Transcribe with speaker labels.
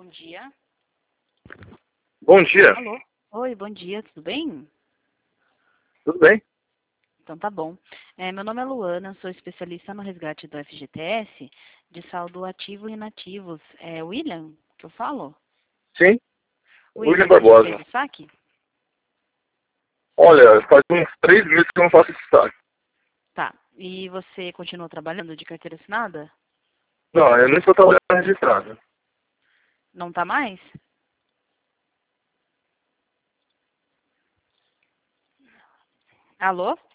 Speaker 1: Bom dia.
Speaker 2: Bom dia,
Speaker 1: Alô? Oi, bom dia, tudo bem?
Speaker 2: tudo bem?
Speaker 1: Então tá bom. Meu nome é Luana, sou especialista no resgate do FGTS, de saldo ativo e inativos. É William que eu falo?
Speaker 2: Sim,
Speaker 1: William,
Speaker 2: William
Speaker 1: você já fez
Speaker 2: Barbosa.
Speaker 1: o saque?
Speaker 2: Olha, faz uns 3 meses que eu não faço esse saque.
Speaker 1: Tá. E você continua trabalhando de carteira assinada?
Speaker 2: Não, eu não estou trabalhando registrado.
Speaker 1: Não tá mais? Alô?